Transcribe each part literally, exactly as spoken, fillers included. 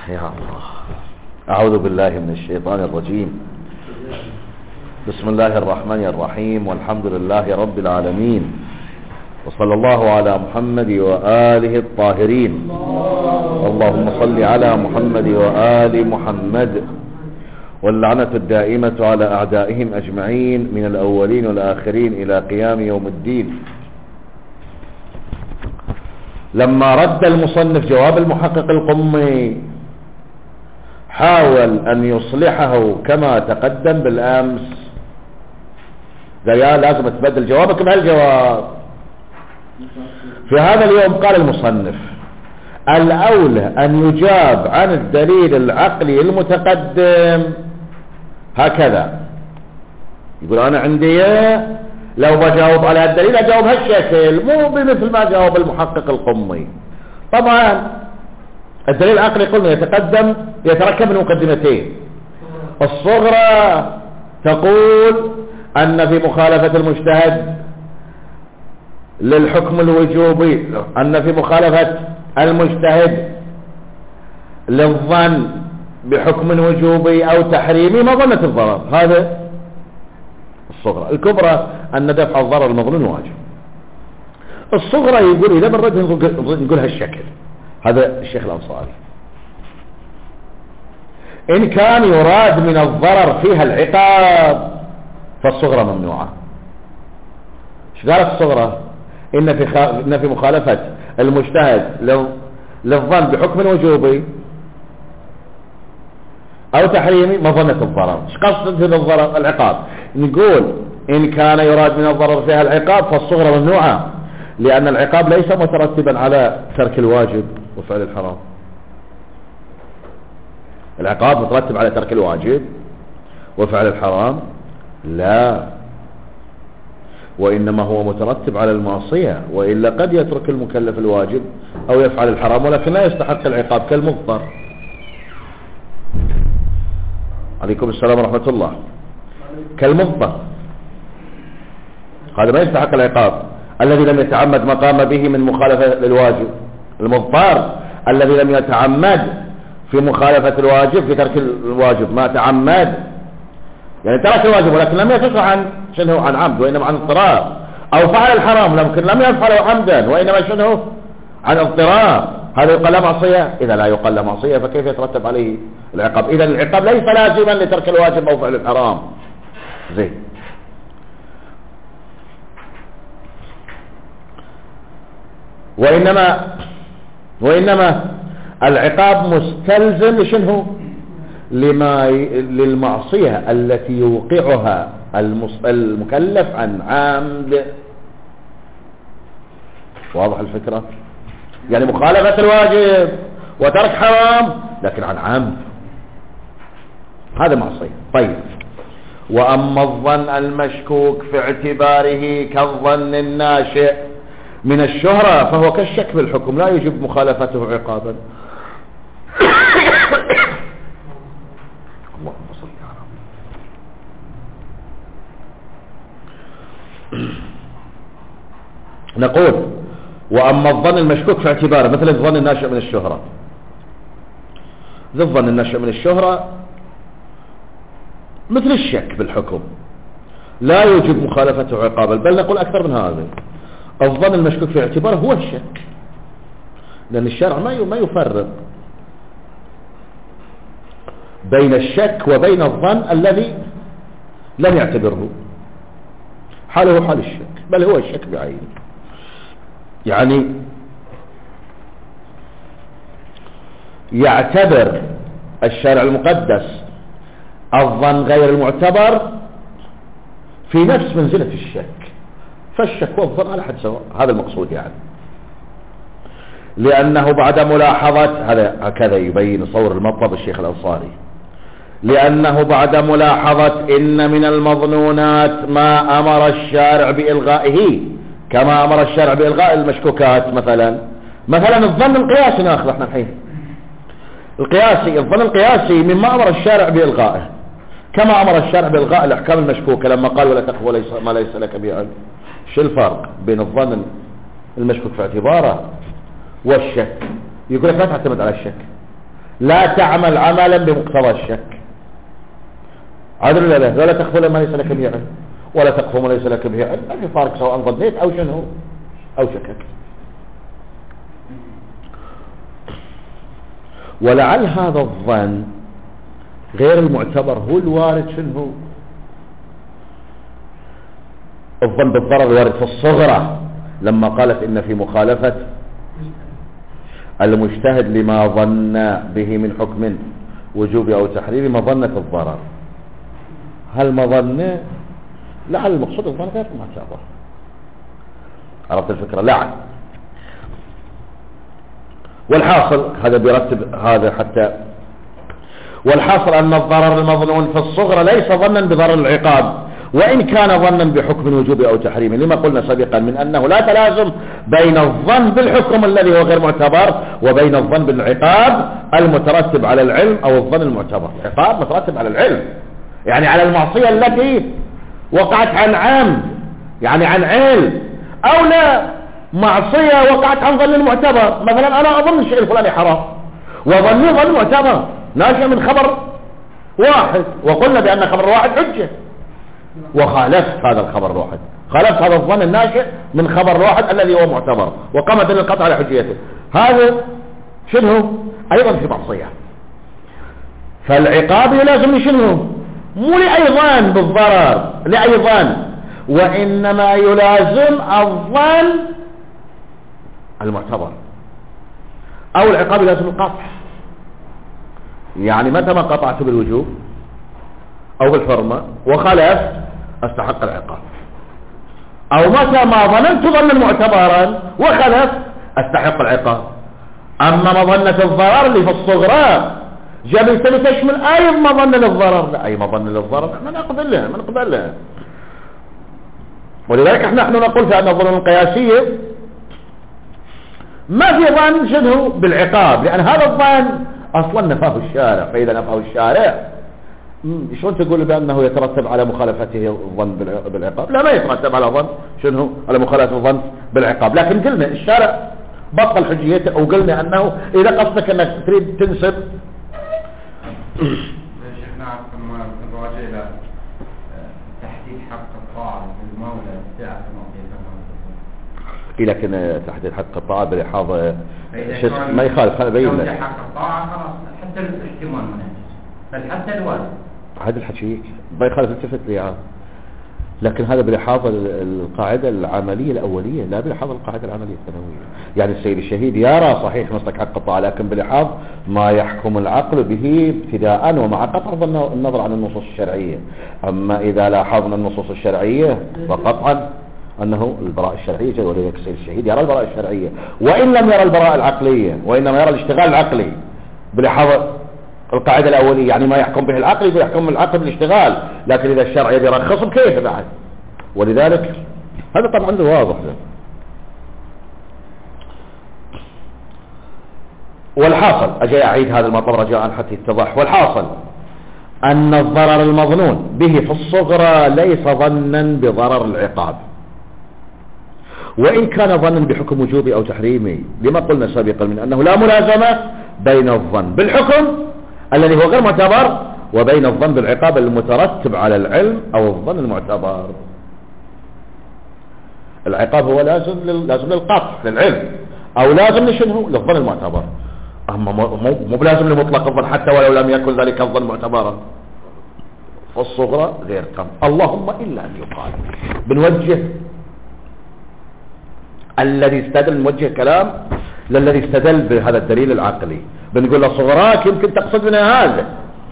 يا الله. أعوذ بالله من الشيطان الرجيم. بسم الله الرحمن الرحيم، والحمد لله رب العالمين، وصلى الله على محمد وآله الطاهرين. اللهم صل على محمد وآل محمد، واللعنة الدائمة على أعدائهم أجمعين من الأولين والآخرين إلى قيام يوم الدين. لما رد المصنف جواب المحقق القمي حاول أن يصلحه كما تقدم بالأمس، قال يا لازم تبدل جوابك بهالجواب. في هذا اليوم قال المصنف الأولى أن يجاب عن الدليل العقلي المتقدم هكذا. يقول أنا عندي لو بجاوب على الدليل أجاوب هالشكل، مو بمثل ما جاوب المحقق القمي. طبعا الدليل العقلي قلنا يتقدم يتركب من مقدمتين. الصغرى تقول أن في مخالفة المجتهد للحكم الوجوبي، أن في مخالفة المجتهد للظن بحكم وجوبي أو تحريمي مظنة الضرر. هذا الصغرى. الكبرى أن دفع الضرر المظنون واجب. الصغرى يقول إذا بنرد نقول هالشكل. هذا الشيخ الأنصاري إن كان يراد من الضرر فيها العقاب فالصغرى ممنوعة. ايش قالت الصغرى؟ إن في, خ... إن في مخالفة المجتهد للظن بحكم وجوبي أو تحريمي مظنة الضرر. ايش قصد الضرر؟ العقاب. نقول إن كان يراد من الضرر فيها العقاب فالصغرى ممنوعة، لأن العقاب ليس مترتبا على ترك الواجب وفعل الحرام. العقاب مترتب على ترك الواجب وفعل الحرام؟ لا، وإنما هو مترتب على المعصية، وإلا قد يترك المكلف الواجب أو يفعل الحرام ولكن لا يستحق العقاب كالمضطر. عليكم السلام ورحمة الله. كالمضطر هذا ما يستحق العقاب. الذي لم يتعمد ما قام به من مخالفة للواجب. المضطر الذي لم يتعمد في مخالفة الواجب في ترك الواجب، ما تعمد يعني ترك الواجب ولكن لم يقص عن شنه عن عمد وإنما عن اضطرار، أو فعل الحرام لكن لم يفعله عمدا وإنما شنه عن اضطرار. هذا يقال له معصية؟ إذا لا يقال له معصية فكيف يترتب عليه العقاب؟ إذا العقاب ليس لازما لترك الواجب أو فعل الحرام. زين. وإنما وإنما العقاب مستلزم لشنه؟ لما للمعصية التي يوقعها المكلف عن عمد. واضح الفكرة؟ يعني مخالفة الواجب وترك حرام لكن عن عمد، هذا معصية. طيب، وأما الظن المشكوك في اعتباره كالظن الناشئ من الشهرة فهو كالشك بالحكم لا يجب مخالفته عقابا. اللهم صل على محمد. نقول وأما الظن المشكوك في اعتباره مثل الظن الناشئ من الشهرة. ذا الظن الناشئ من الشهرة مثل الشك بالحكم لا يجب مخالفته عقابا، بل نقول أكثر من هذا. الظن المشكوك في اعتباره هو الشك، لأن الشرع ما ما يفرق بين الشك وبين الظن الذي لم يعتبره حاله حال الشك، بل هو الشك بعينه. يعني يعتبر الشارع المقدس الظن غير المعتبر في نفس منزلة الشك، فالشك والظن على حد سواء. هذا المقصود يعني، لأنه بعد ملاحظة هذا هكذا يبين صور المطلب الشيخ الأنصاري، لأنه بعد ملاحظة إن من المظنونات ما أمر الشارع بإلغائه كما أمر الشارع بإلغاء المشكوكات. مثلا مثلا الظن القياسي ناخذ احنا الحين القياسي الظن القياسي مما أمر الشارع بإلغائه، كما أمر الشارع بإلغاء الأحكام المشكوكة لما قال ولا تقف وليس ما ليس لك به علم. شو الفرق بين الظن المشكوك في اعتباره والشك؟ يقول لك لا تعتمد على الشك، لا تعمل عملا بمقتضى الشك. عدل ولا لا؟ ولا تخفوا ما ليس لك به علم ولا تخفوا ما ليس لك به علم، ما في فارق سواء ظنيت أو شنو أو شكك. ولعل هذا الظن غير المعتبر هو الوارد شنو الظن بالضرر الوارد في الصغرى، لما قالت إن في مخالفة المجتهد لما ظن به من حكم وجوب أو تحريم مظنة الضرر. هل مظنة؟ لعل المقصود الظن غير معتبر. عرفت الفكرة؟ لعل. والحاصل هذا بيرتب هذا حتى والحاصل أن الضرر المظنون في الصغرى ليس ظنا بضرر العقاب، وإن كان ظنا بحكم وجوب أو تحريم، لما قلنا سابقا من أنه لا تلازم بين الظن بالحكم الذي هو غير معتبر وبين الظن بالعقاب المترتب على العلم أو الظن المعتبر. العقاب مترتب على العلم، يعني على المعصية التي وقعت عن عام، يعني عن علم، أو لا معصية وقعت عن ظن المعتبر. مثلا أنا أظن الشيء الفلاني حرام وظني ظن معتبر ناشئ من خبر واحد، وقلنا بأن خبر واحد حجة، وخالفت هذا الخبر الواحد، خالفت هذا الظن الناشئ من خبر واحد الذي هو معتبر وقام دليل القطع على حجيته، هذا شنو أيضا في معصية. فالعقاب يلازم شنو؟ مو لأي ظن بالضرر، لأي ظن، وإنما يلازم الظن المعتبر، أو العقاب يلازم القطع. يعني متى ما قطعت بالوجوب أو بالحرمة وخالفت استحق العقاب، أو متى ما ظننت ظنا معتبرا وخالفت استحق العقاب. أما مظنة الضرر اللي في الصغرى جميلة تشمل أي مظنة للضرر، لا أي مظنة للضرر ما نقبل لها ما نقبل لها. ولذلك نحن نقول في أن الظنون القياسية ما في ظن شنو بالعقاب، لأن هذا الظن أصلا نفاه الشارع، فإذا نفاه الشارع شلون تقول بأنه يترتب على مخالفته الظن بالعقاب؟ لا، ما يترتب على ظن شنو على مخالفة الظن بالعقاب. لكن قلنا الشارع بطل حجيته، أو قلنا أنه إذا قصدك أنك تريد تنسب شيخنا لما نراجع إلى تحديد حق الطاعة للمولى بتاعة المعطية، لكن تحديد حق الطاعة بلحاظ ما يخالف، خلينا نبين لك حق الطاعة خلاص حتى الاحتمال مناسب، بل حتى الوارد هذا الحكي ما يخالف، التفت لي عام. لكن هذا بلحاظ القاعدة العملية الأولية، لا بلحاظ القاعدة العملية الثانوية. يعني السيد الشهيد يرى صحيح مصدق حق الطاعة، لكن بلحاظ ما يحكم العقل به ابتداء ومع قطع النظر عن النصوص الشرعية. أما إذا لاحظنا النصوص الشرعية فقطعا أنه البراءة الشرعية، ولذلك السيد الشهيد يرى البراءة الشرعية وإن لم يرى البراءة العقلية، وإنما يرى الاشتغال العقلي بلحاظ القاعدة الأولية. يعني ما يحكم به العقل يقول يحكم العقل بالاشتغال، لكن إذا الشرع يبي يرخصه كيف بعد؟ ولذلك هذا طبعا عنده واضح ده. والحاصل أجي أعيد هذا المطلب رجاء حتى يتضح. والحاصل أن الضرر المظنون به في الصغرى ليس ظنا بضرر العقاب، وإن كان ظنا بحكم وجوبي أو تحريمي، لما قلنا سابقا من أنه لا ملازمة بين الظن بالحكم الذي هو غير معتبر وبين الظن بالعقاب المترتب على العلم أو الظن المعتبر. العقاب هو لازم لازم للقطع للعلم، أو لازم لشنو للظن المعتبر، أما مو بلازم لمطلق الظن حتى ولو لم يكن ذلك الظن معتبرا. فالصغرى غير كم، اللهم إلا أن يقال بنوجه الذي استدل، نوجه كلام للذي استدل بهذا الدليل العقلي، بنقول له صغراك يمكن تقصد منها هذا.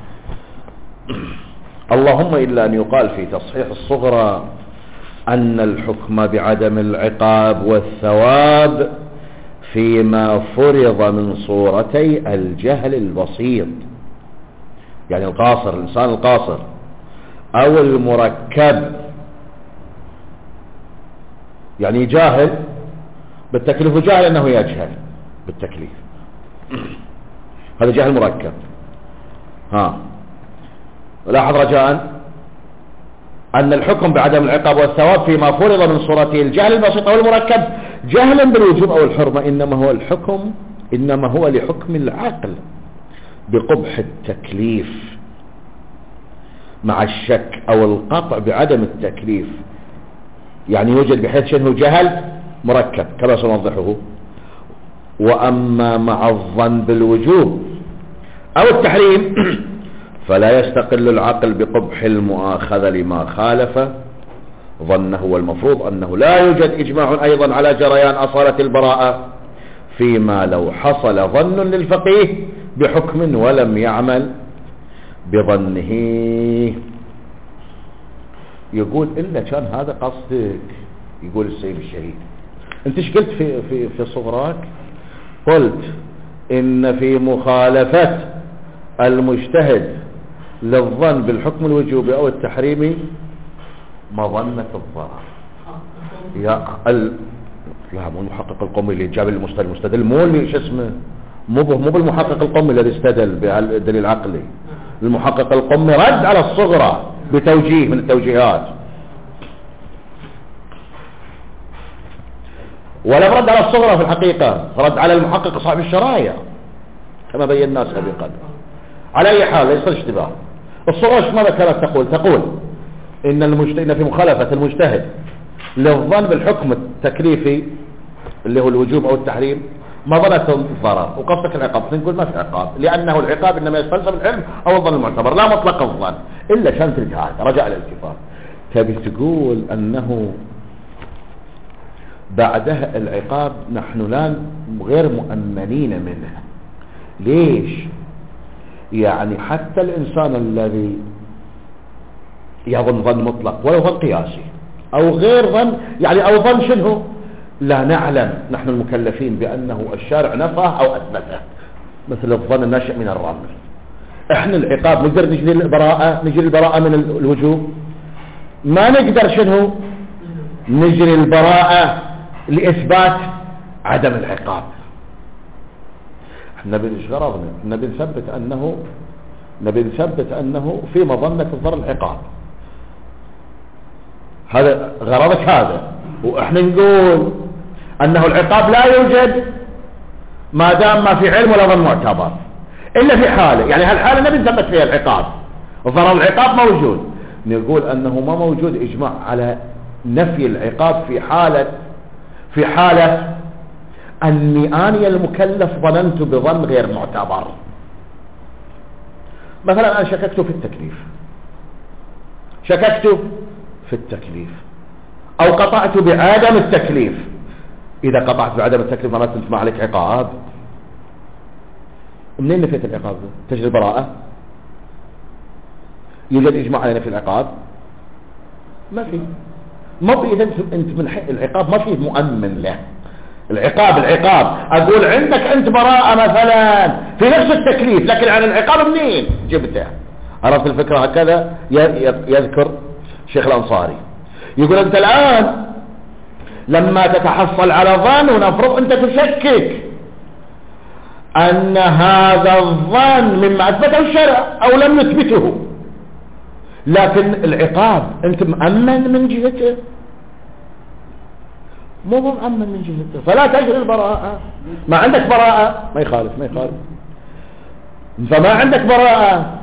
اللهم إلا أن يقال في تصحيح الصغرى أن الحكم بعدم العقاب والثواب فيما فرض من صورتي الجهل البسيط، يعني القاصر، الإنسان القاصر، أو المركب، يعني جاهل بالتكليف وجاهل أنه يجهل بالتكليف، هذا جهل مركب. ها لاحظ رجاء أن الحكم بعدم العقاب والثواب فيما فرض من صورته الجهل البسيط أو المركب جهلا بالوجوب أو الحرمة إنما هو الحكم إنما هو لحكم العقل بقبح التكليف مع الشك او القطع بعدم التكليف، يعني يوجد بحيث شنه جهل مركب كما سنوضحه. واما مع الظن بالوجوب او التحريم فلا يستقل العقل بقبح المؤاخذة لما خالف ظنه، والمفروض انه لا يوجد اجماع ايضا على جريان اصالة البراءة فيما لو حصل ظن للفقيه بحكم ولم يعمل بظنه. يقول إلا كان هذا قصدك، يقول السيد الشهيد. انت ايش قلت في, في, في صغرك؟ قلت إن في مخالفة المجتهد للظن بالحكم الوجوبي أو التحريمي مظنة الضرر. يا ال... لا مو المحقق القومي اللي جاب المستدل، المستدل مو اللي شو اسمه، مو مو بالمحقق القومي الذي استدل بالدليل العقلي. المحقق القومي رد على الصغرى بتوجيه من التوجيهات، ولا رد على الصغرى في الحقيقة، رد على المحقق صاحب الشرايع كما بينا سابقا. على اي حال ليس اشتباه. الصغرى ماذا كانت تقول؟ تقول ان المجتهد في مخالفة المجتهد للظن بالحكم التكليفي اللي هو الوجوب او التحريم مظنة الضرر، وقصدك العقاب. نقول ما في عقاب، لانه العقاب انما يستلزم العلم او الظن المعتبر لا مطلق الظن الا كانت الجهاد. رجع الالتفات. تبي تقول انه بعدها العقاب نحن لا غير مؤمنين منه. ليش؟ يعني حتى الانسان الذي يظن ظن مطلق ولو ظن قياسي او غير ظن، يعني او ظن شنو لا نعلم نحن المكلفين بانه الشارع نفاه او اثبته، مثل الظن الناشئ من الرمل. احنا العقاب نقدر نجري البراءة، نجري البراءة من الوجوب، ما نقدر شنو نجري البراءة لإثبات عدم العقاب. احنا ايش غرضنا؟ نبي نثبت انه نبي نثبت انه في مظنة الضرر العقاب، هذا غرضك هذا. واحنا نقول انه العقاب لا يوجد ما دام ما في علم ولا ظن معتبر، الا في حالة، يعني هالحالة نبي نثبت فيها العقاب، ضرر العقاب موجود. نقول انه ما موجود اجماع على نفي العقاب في حالة في حالة اني اني المكلف ظننت بظن غير معتبر. مثلا انا شككت في التكليف، شككت في التكليف او قطعت بعدم التكليف. اذا قطعت بعدم التكليف معناته انت ما عليك عقاب. منين نفيت العقاب؟ تجري البراءة؟ يوجد اجماع على نفي العقاب؟ ما في. ما في. اذا انت من حق العقاب ما فيه مؤمن له. العقاب العقاب اقول عندك انت براءة مثلا في نفس التكليف، لكن عن العقاب منين جبته؟ عرفت الفكرة؟ هكذا يذكر شيخ الأنصاري. يقول انت الآن لما تتحصل على ظن ونفرض انت تشكك ان هذا الظن مما اثبته الشرع او لم يثبته، لكن العقاب انت مؤمن من جهته؟ مو مؤمن من جهته، فلا تجري البراءة. ما عندك براءة ما يخالف ما يخالف فما عندك براءة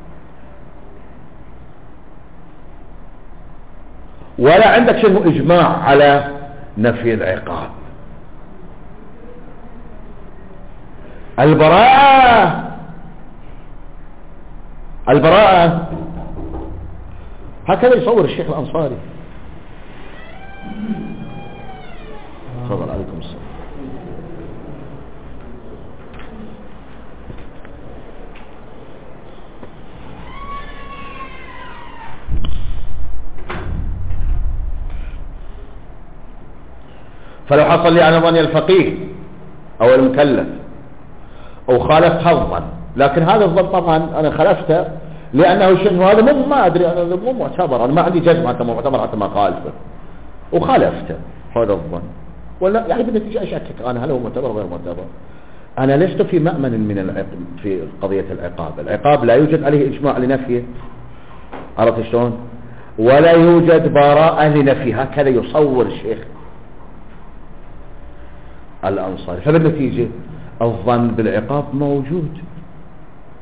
ولا عندك شنو اجماع على نفي العقاب. البراءة البراءة هكذا يصور الشيخ الأنصاري. تفضل. عليكم السلام. فلو حصل لي أنا ظني الفقيه أو المكلف أو خالفت هالظن، لكن هذا الظن طبعا أنا خالفته لأنه شنو هذا مو ما أدري، أنا مو معتبر، أنا ما عندي جزم حتى مو معتبر حتى ما خالفه وخالفته هذا الظن، ولا يعني بالنتيجة أشكك أنا هل هو معتبر غير معتبر. أنا لست في مأمن من العقاب في قضية العقاب. العقاب لا يوجد عليه إجماع لنفيه، عرفت شلون؟ ولا يوجد براءة لنفيه، هكذا يصور الشيخ الأنصاري. فبالنتيجة الظن بالعقاب موجود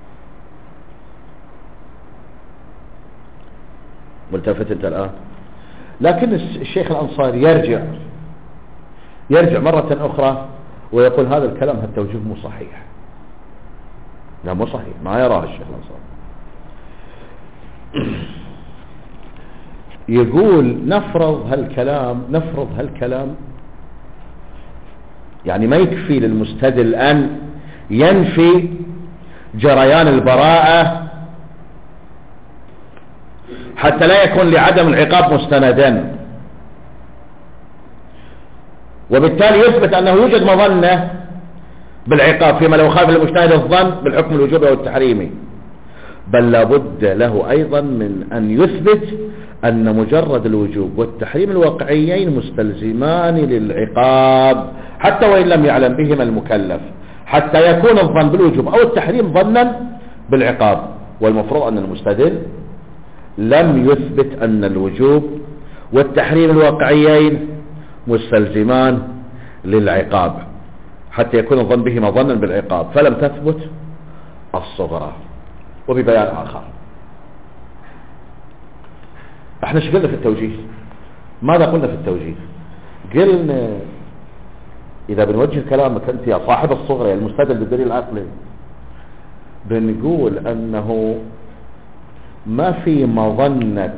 ملتفت انت الآن؟ لكن الشيخ الأنصاري يرجع يرجع مرة أخرى ويقول هذا الكلام هالتوجيه مو صحيح. لا مو صحيح، ما يراه الشيخ الأنصاري. يقول نفرض هالكلام نفرض هالكلام يعني ما يكفي للمستدل أن ينفي جريان البراءة حتى لا يكون لعدم العقاب مستندا، وبالتالي يثبت أنه يوجد مظنة بالعقاب فيما لو خالف المجتهد الظن بالحكم الوجوبي أو التحريمي، بل لابد له أيضا من أن يثبت أن مجرد الوجوب والتحريم الواقعيين مستلزمان للعقاب حتى وإن لم يعلم بهما المكلف، حتى يكون الظن بالوجوب أو التحريم ظنا بالعقاب. والمفروض أن المستدل لم يثبت أن الوجوب والتحريم الواقعيين مستلزمان للعقاب حتى يكون الظن بهما ظنا بالعقاب، فلم تثبت الصغرى. وببيان آخر، احنا شو قلنا في التوجيه؟ ماذا قلنا في التوجيه؟ قلنا إذا بنوجه كلامك أنت يا صاحب الصغرى يا المستدل بالدليل العقلي، بنقول أنه ما في مظنة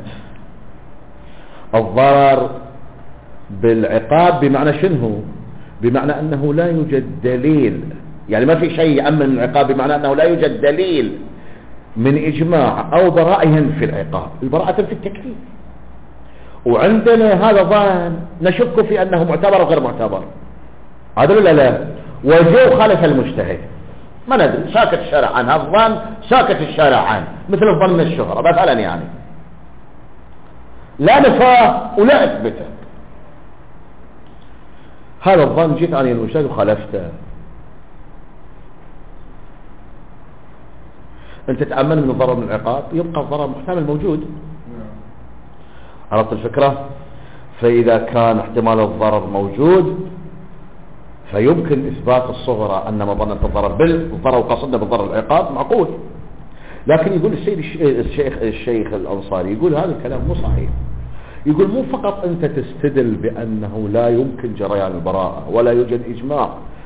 الضرر بالعقاب. بمعنى شنو؟ بمعنى أنه لا يوجد دليل، يعني ما في شيء يأمن العقاب، بمعنى أنه لا يوجد دليل من إجماع أو براءة ينفي العقاب. البراءة تنفي التكليف، وعندنا هذا ظن نشك في أنه معتبر أو غير معتبر، هذا ولا لا؟ وجو خالف المجتهد ما ندري، ساكت الشارع عن هذا الظن، ساكت الشارع عنه، مثل الظن الشهرة مثلا، يعني لا نفاه ولا اثبته. هذا الظن جيت عن المجتهد وخالفته، انت تأمن من الضرر من العقاب، يبقى الضرر محتمل موجود. عرفت الفكرة؟ فإذا كان احتمال الضرر موجود فيمكن إثبات الصغرى أن مظنة الضرر بالضرر وقصدنا بالضرر العقاب معقول. لكن يقول السيد الشيخ الشيخ الأنصاري يقول هذا الكلام مو صحيح. يقول مو فقط أنت تستدل بأنه لا يمكن جريان البراءة ولا يوجد إجماع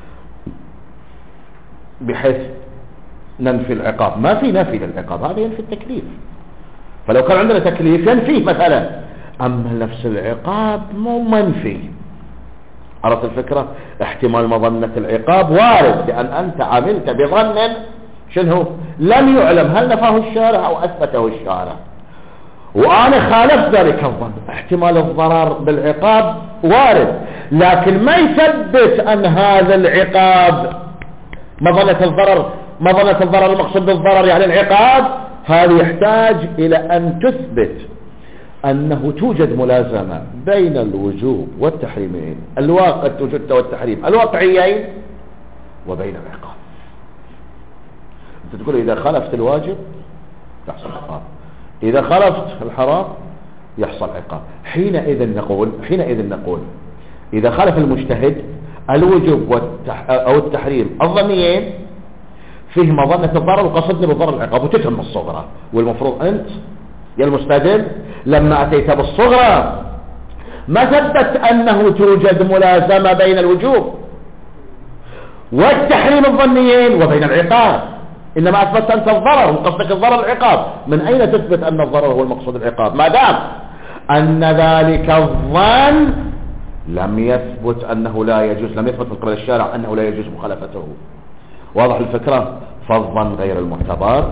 بحيث ننفي العقاب، ما في نفي للعقاب، هذا ينفي التكليف. فلو كان عندنا تكليف ينفيه مثلا، أما نفس العقاب مو منفي. عرفت الفكرة؟ احتمال مظنة العقاب وارد، لأن أنت عملت بظن شنو لم يعلم هل نفاه الشارع أو أثبته الشارع، وأنا خالفت ذلك الظن. احتمال الضرر بالعقاب وارد، لكن ما يثبت أن هذا العقاب مظنة الضرر مظنة الضرر المقصود بالضرر يعني العقاب، هذا يحتاج إلى أن تثبت أنه توجد ملازمة بين الوجوب والتحريمين الواقع الوجود والتحريم الواقعيين وبين العقاب. أنت تقول إذا خالفت الواجب يحصل عقاب، إذا خالفت الحرام يحصل عقاب. حينئذ نقول حينئذ نقول إذا خالف المجتهد الوجوب والتح... أو التحريم الظنيين فيه مظنة الضرر وقصدنا بالضرر العقاب وتتم الصغرى. والمفروض أنت يا المستدل لما أتيت بالصغرى ما ثبت أنه توجد ملازمة بين الوجوب والتحريم الظنيين وبين العقاب، إنما أثبت أنت الضرر وقصدك الضرر العقاب. من أين تثبت أن الضرر هو المقصود العقاب ما دام أن ذلك الظن لم يثبت أنه لا يجوز، لم يثبت من قبل الشارع أنه لا يجوز مخالفته؟ واضح الفكرة؟ فالظن غير المعتبر،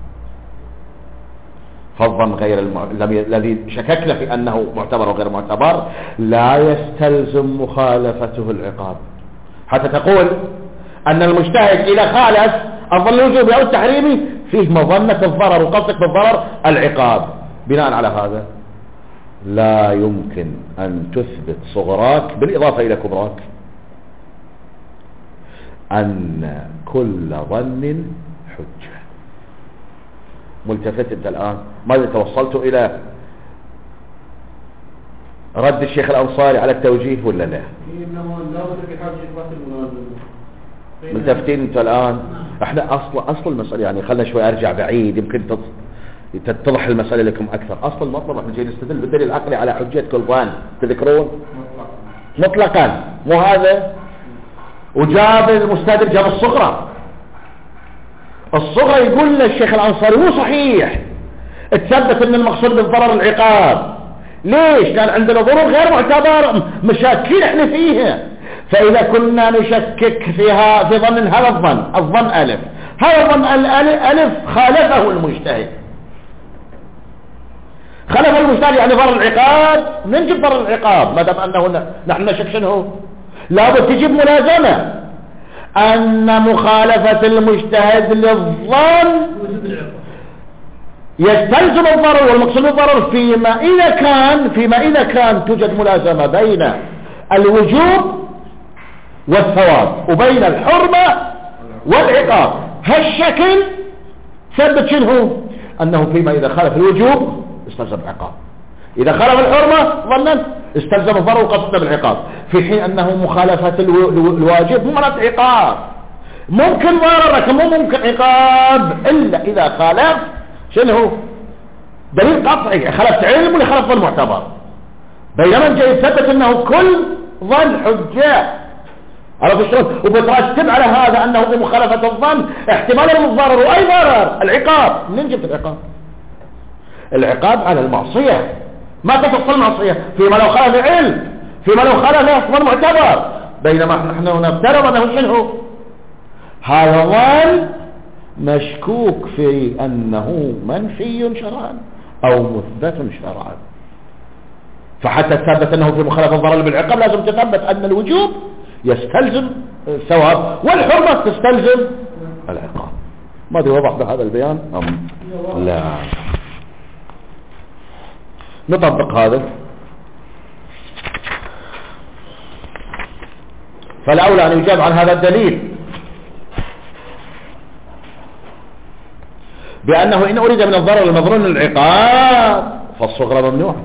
فالظن غير الم... الذي شككنا في أنه معتبر وغير معتبر لا يستلزم مخالفته العقاب. حتى تقول أن المجتهد إذا خالف الظن الوجوبي أو التحريمي فيه مظنة الضرر وقصدك بالضرر العقاب. بناء على هذا لا يمكن أن تثبت صغراك بالإضافة إلى كبراك أن كل ظن حجة. ملتفت أنت الآن؟ ماذا توصلت إلى رد الشيخ الأنصاري على التوجيه ولا لا؟ ملتفتين أنت الآن؟ احنا أصل أصل المسألة يعني خلنا شوي أرجع بعيد يمكن تص... تتضح المسألة لكم أكثر. أصل المطلب احنا جاي نستدل بالدليل العقلي على حجة كل ظن، تذكرون مطلقا مو هذا. وجاب المستدل جاب الصغرى، الصغرى يقول للشيخ الأنصاري مو صحيح تثبت ان المقصود بالضرر العقاب. ليش؟ لأن عندنا ضرور غير معتبر مشاكين احنا فيها، فإذا كنا نشكك فيها في ظن هذا الظن الظن ألف، هذا الظن الألف خالفه المجتهد، خالف المجتهد يعني ضرر العقاب، ننجب ضرر العقاب ما دام أنه نحن نشك شنو، لابد تجيب ملازمة أن مخالفة المجتهد للظن يستلزم الضرر، والمقصود بالضرر فيما إذا كان فيما إذا كان توجد ملازمة بين الوجوب والثواب وبين الحرمة والعقاب. هالشكل ثبت شنو أنه فيما إذا خالف الوجوب استلزم العقاب، إذا خالف الحرمة ظنا استلزم الضرر وقصد بالعقاب، في حين أنه مخالفة الواجب مو معناته عقاب، ممكن ضرر لكن مو ممكن عقاب إلا إذا خالف شنو دليل قطعي، خالفت علم ولا خالفت المعتبر. بينما جاي يثبت انه كل ظن حجة، عرفت شلون؟ وبترتب على هذا انه بمخالفة الظن احتمال الضرر واي ضرر العقاب. منين جبت العقاب؟ العقاب على المعصية، ما تفصل المعصية فيما لو خالف علم، فيما لو خالف احتمال معتبر، بينما نحن نفترض انه شنو هذا ظن مشكوك في أنه منفي شرعا أو مثبت شرعا، فحتى تثبت أنه في مخالفة الضرر بالعقاب لازم تثبت أن الوجوب يستلزم الثواب والحرمة تستلزم العقاب. ما أدري وضح بهذا البيان أم لا؟ نطبق هذا. فالأولى أن يجاب عن هذا الدليل بأنه إن أريد من الضرر المظنون العقاب فالصغرى ممنوع،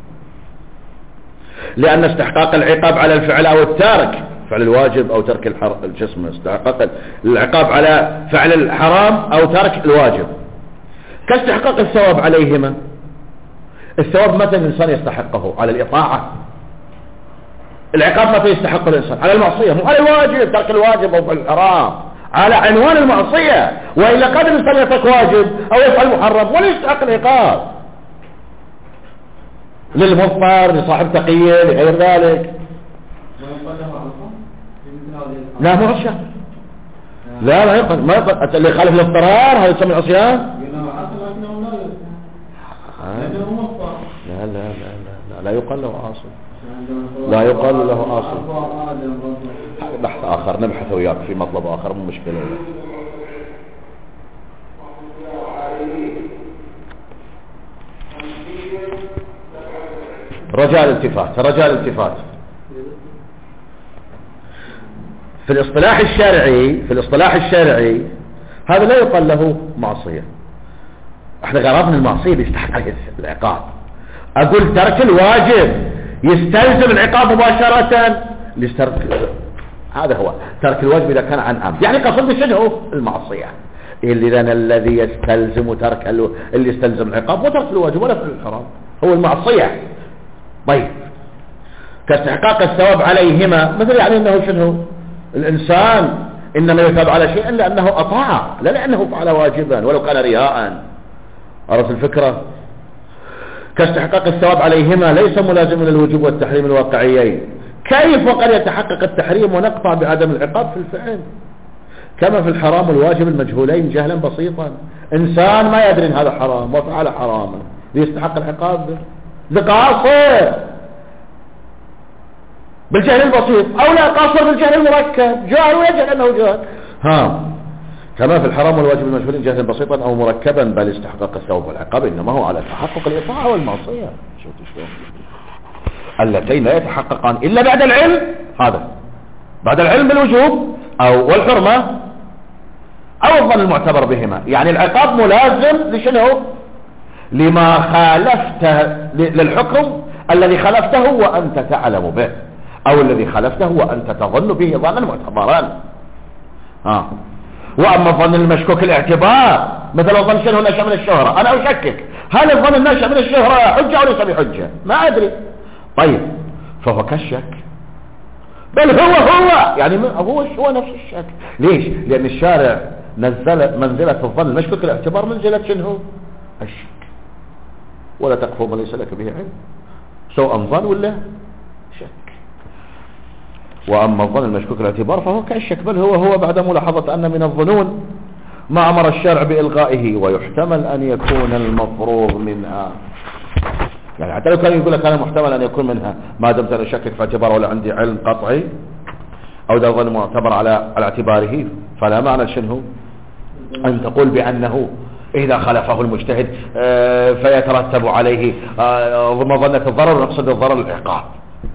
لأن استحقاق العقاب على الفعل أو التارك، فعل الواجب أو ترك الجسم، استحقاق العقاب على فعل الحرام أو ترك الواجب كاستحقاق الثواب عليهما. الثواب متى الإنسان يستحقه؟ على الإطاعة. العقاب متى يستحقه الإنسان؟ على المعصية، مو على الواجب، ترك الواجب أو الحرام، على عنوان المعصية. وإلا قد الإنسان يترك واجب أو يفعل محرم ولا يستحق العقاب، للمضطر، لصاحب تقية، لغير ذلك. لا مو عصيان، لا لا يقل ما يقل اللي يخالف الاضطرار هذا يسمى عصيان. لا لا لا لا لا يقال له عاصي، لا يقال له عاصي. بحث آخر نبحث وياك في مطلب آخر مو مشكلة. رجاء الالتفات، رجاء الالتفات في الاصطلاح الشرعي، في الاصطلاح الشرعي هذا لا يقال له معصية. احنا غرضنا المعصية بيستحق عليه العقاب. اقول ترك الواجب يستلزم العقاب مباشرة، ليسترك هذا هو ترك الواجب اذا كان عن عمد، يعني قصد شنو المعصية. اذا الذي يستلزم ترك اللي يستلزم العقاب وترك الواجب ولا فعل الحرام هو المعصية. طيب كاستحقاق الثواب عليهما، مثل يعني انه شنو الانسان انما يثاب على شيء لانه اطاع، لا لانه فعل واجبا ولو كان رياء. عرفت الفكرة؟ كاستحقاق الثواب عليهما ليس ملازم للوجوب والتحريم الواقعيين. كيف وقد يتحقق التحريم ونقطع بعدم العقاب في الفعل؟ كما في الحرام والواجب المجهولين جهلا بسيطا. انسان ما يدري ان هذا حرام وفعل حراما ليستحق العقاب ذا قاصر بالجهل البسيط، او لا قاصر بالجهل المركب، جاهل ويجهل انه جاهل. ها كما في الحرام والواجب المجهولين جهلا بسيطا او مركبا، بل استحقاق الثواب والعقاب انما هو على تحقق الاطاعه والمعصيه. شوف شلون اللتين لا يتحققان الا بعد العلم، هذا بعد العلم بالوجوب او والحرمه او الظن المعتبر بهما. يعني العقاب ملازم لشنو؟ لما خالفته، للحكم الذي خالفته وانت تعلم به، او الذي خالفته وانت تظن به ظنا معتبرا. ها واما الظن المشكوك الاعتبار مثل الظن شنو نشأ من الشهرة، أنا أشكك هل الظن الناشئ من الشهرة حجة أو ليس بحجة؟ ما أدري. طيب فهو كالشك، بل هو هو يعني هو هو نفس الشك. ليش؟ لأن الشارع نزل منزلة الظن المشكوك الاعتبار منزلة شنو؟ الشك. ولا تقف ما ليس لك به علم، سواء ظن ولا شك. وأما الظن المشكوك الاعتبار فهو كالشك، بل هو هو بعد ملاحظة أن من الظنون ما أمر الشارع بإلغائه ويحتمل أن يكون المفروغ منها. يعني حتى لو كان يقول لك أنا محتمل أن يكون منها، ما دمت أنا أشكك في اعتباره ولا عندي علم قطعي أو ده ظن معتبر على على اعتباره، فلا معنى شنو أن تقول بأنه إذا خلفه المجتهد فيترتب عليه مظنة الضرر، ونقصد الضرر العقاب.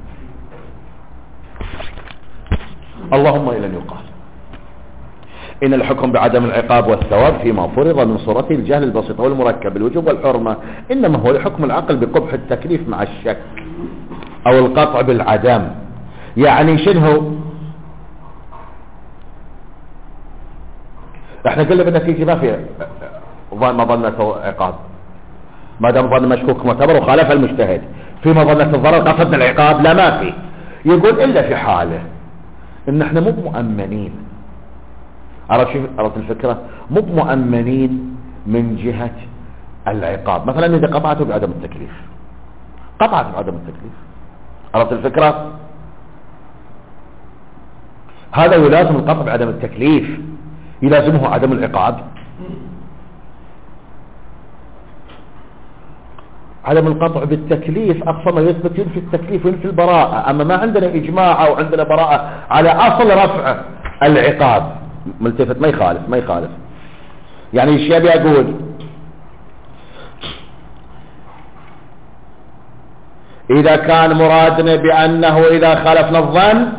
اللهم إلى أن يقال إن الحكم بعدم العقاب والثواب فيما فرض من صورته الجهل البسيط والمركب الوجوب والحرمة إنما هو لحكم العقل بقبح التكليف مع الشك أو القطع بالعدم. يعني شنو؟ احنا قلنا بالنتيجة ما في مظنة عقاب ما دام ظن مشكوك معتبر وخالف المجتهد. في مظنة الضرر قصدنا العقاب؟ لا ما في. يقول إلا في حاله إن احنا مو مؤمنين، عرفت عرفت الفكرة؟ مو مؤمنين من جهة العقاب. مثلا إذا قطعته بعدم التكليف، قطعته بعدم التكليف، عرفت الفكرة؟ هذا يلازم القطع بعدم التكليف، يلازمه عدم العقاب. عدم القطع بالتكليف أقصى ما يثبت في التكليف وفي البراءة. أما ما عندنا إجماع أو عندنا براءة على أصل رفع العقاب ملتفت، ما يخالف ما يخالف. يعني الشيء بيقول إذا كان مرادنا بأنه إذا خالفنا الظن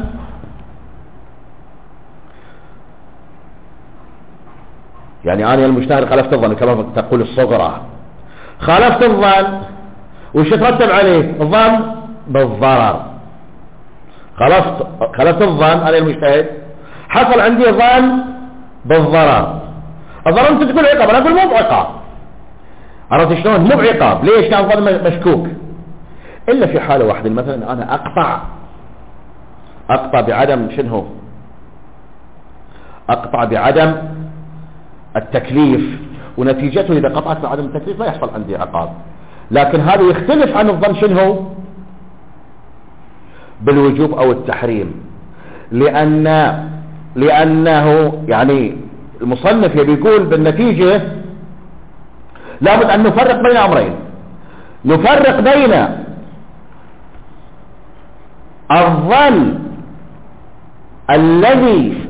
يعني أنا المجتهد خالفت الظن كما تقول الصغرى، خالفت الظن وش يترتب عليه؟ الظن بالضرر. خالفت خالفت الظن أنا المجتهد، حصل عندي ظن بالضرر. الضرر انت تقول عقاب، انا اقول مو بعقاب. عرفت شلون؟ مو بعقاب. ليش؟ كان ظن مشكوك. الا في حاله واحده، مثلا انا اقطع اقطع بعدم شنو؟ اقطع بعدم التكليف، ونتيجته اذا قطعت بعدم التكليف ما يحصل عندي عقاب. لكن هذا يختلف عن الظن شنو؟ بالوجوب او التحريم. لان لانه يعني المصنف يبي يقول بالنتيجة لابد ان نفرق بين امرين، نفرق بين الظن الذي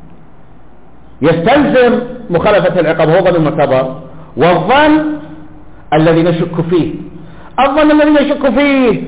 يستلزم مخالفة العقاب هو ظن المعتبر، والظن الذي نشك فيه. الظن الذي نشك فيه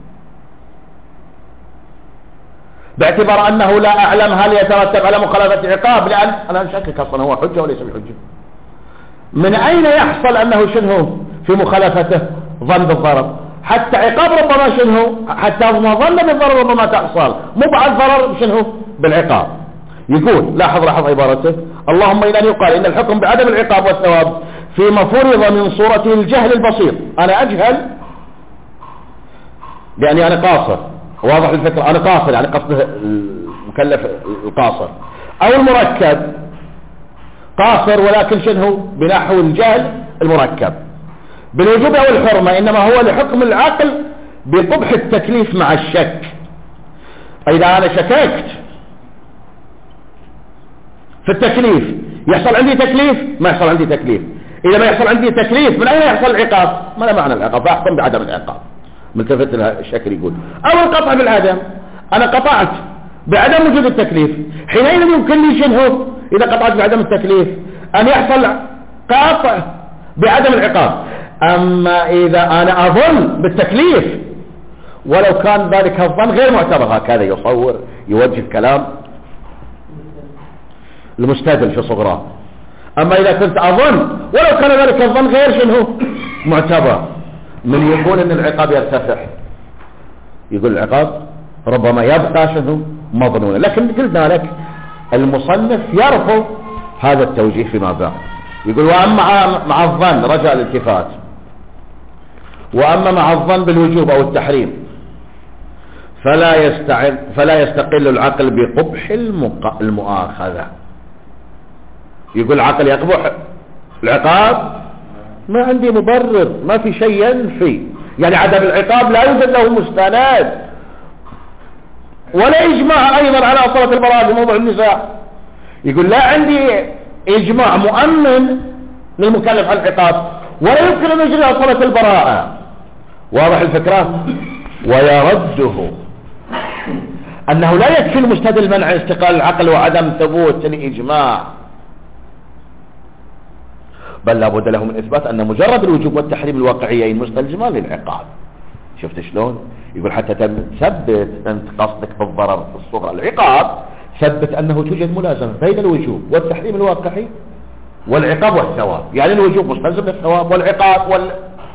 باعتبار أنه لا أعلم هل يترتب على مخالفة عقاب، لأن أنا أشكك أصلا هو حجة وليس بحجة. من أين يحصل أنه شنو في مخالفته ظن بالضرر؟ حتى عقاب ربما شنو، حتى ما ظن بالضرر ربما تحصل، مو بعد ضرر شنو بالعقاب. يقول لاحظ لاحظ عبارته: اللهم إلى أن يقال إن الحكم بعدم العقاب والثواب فيما فرض من صورته الجهل البسيط. أنا أجهل لأني أنا قاصر، واضح الفكرة، أنا قاصر يعني قصده المكلف القاصر، أو المركب قاصر ولكن شنو بنحو الجهل المركب بالوجوب أو الحرمة، إنما هو لحكم العقل بقبح التكليف مع الشك. إذا أنا شككت في التكليف يحصل عندي تكليف ما يحصل عندي تكليف. إذا ما يحصل عندي تكليف من أين يحصل العقاب؟ ما لا معنى العقاب، فأحكم بعدم العقاب. ملتفت لها الشكل يقول. أو القطع بالعدم، أنا قطعت بعدم وجود التكليف، حينئذ يمكن لي شنو إذا قطعت بعدم التكليف أن يحصل قاطع بعدم العقاب. أما إذا أنا أظن بالتكليف ولو كان ذلك الظن غير معتبر، هكذا يصور يوجه كلام المستدل في صغراه. أما إذا كنت أظن ولو كان ذلك الظن غير شنو معتبر، من يقول ان العقاب يرتفع، يقول العقاب ربما يبقى شنو مظنونا. لكن قلنا لك المصنف يرفض هذا التوجيه فيما بعد. يقول وأما مع, مع الظن رجع الالتفات، وأما مع الظن بالوجوب أو التحريم فلا يستعد فلا يستقل العقل بقبح المق... المؤاخذة. يقول العقل يقبح العقاب، ما عندي مبرر، ما في شيء ينفي، يعني عدم العقاب لا يوجد له مستند، ولا إجماع أيضا على أصالة البراءة في موضوع النزاع. يقول لا عندي إجماع مؤمن للمكلف على العقاب، ولا يمكن أن يجري أصالة البراءة. واضح الفكرة؟ ويرده أنه لا يكفي المجتهد المنع استقلال العقل وعدم ثبوت الإجماع، بل لابد له من إثبات أن مجرد الوجوب والتحريم الواقعيين مستلزمان للعقاب. شفت شلون؟ يقول حتى تثبت أنت قصدك بالضرر الصغرى العقاب، ثبت أنه توجد ملازمة بين الوجوب والتحريم الواقعي والعقاب والثواب. يعني الوجوب مستلزم للثواب، والعقاب وال...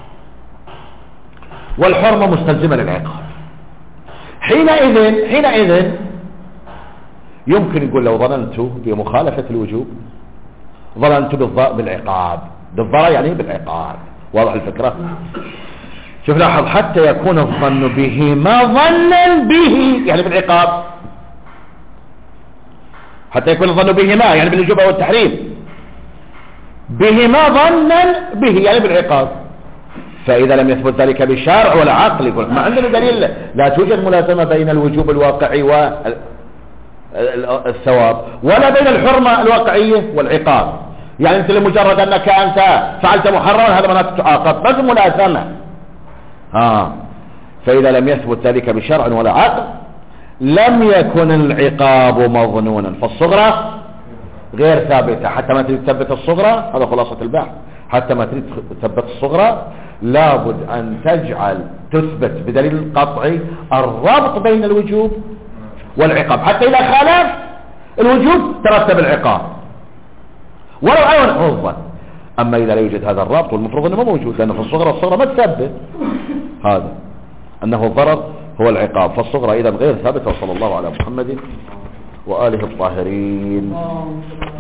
والحرمة مستلزمة للعقاب. حينئذ حينئذ يمكن يقول لو ظننت بمخالفة الوجوب ظننت بالعقاب، بالضرر يعني بالعقاب. واضح الفكرة؟ شوف لاحظ، حتى يكون الظن به ما ظنا به يعني بالعقاب، حتى يكون الظن بهما يعني بالوجوب او التحريم، بهما ظنا به يعني بالعقاب. فإذا لم يثبت ذلك بالشرع ولا عقل، يقول ما عندنا دليل، لا توجد ملازمة بين الوجوب الواقعي والثواب، ولا بين الحرمة الواقعية والعقاب. يعني انت لمجرد انك انت فعلت محرما هذا معناته تعاقب، بس ملازمة. ها فإذا لم يثبت ذلك بشرع ولا عقل لم يكن العقاب مظنونا، فالصغرى غير ثابتة. حتى ما تريد تثبت الصغرى، هذا خلاصة البحث، حتى ما تريد تثبت الصغرى لابد أن تجعل تثبت بدليل قطعي الربط بين الوجوب والعقاب، حتى إذا خالف الوجوب ترتب العقاب ولو عيون حظا. أما إذا لا يوجد هذا الربط، والمفروض أنه ما موجود، لأنه في الصغرى الصغرى ما تثبت هذا أنه الضرر هو العقاب، فالصغرى إذا غير ثابتة. وصلى الله على محمد وآله الطاهرين.